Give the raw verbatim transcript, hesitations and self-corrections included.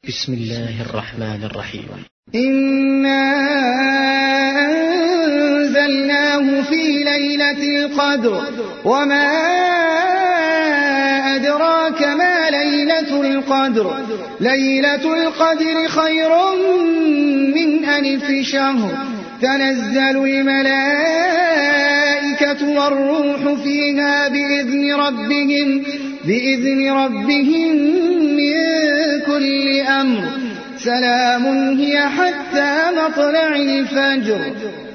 بسم الله الرحمن الرحيم. إنا أنزلناه في ليلة القدر وما أدراك ما ليلة القدر ليلة القدر خير من ألف شهر تنزل الملائكة والروح فيها بإذن ربهم بإذن ربهم من كل أمر سلام هي حتى مطلع الفجر.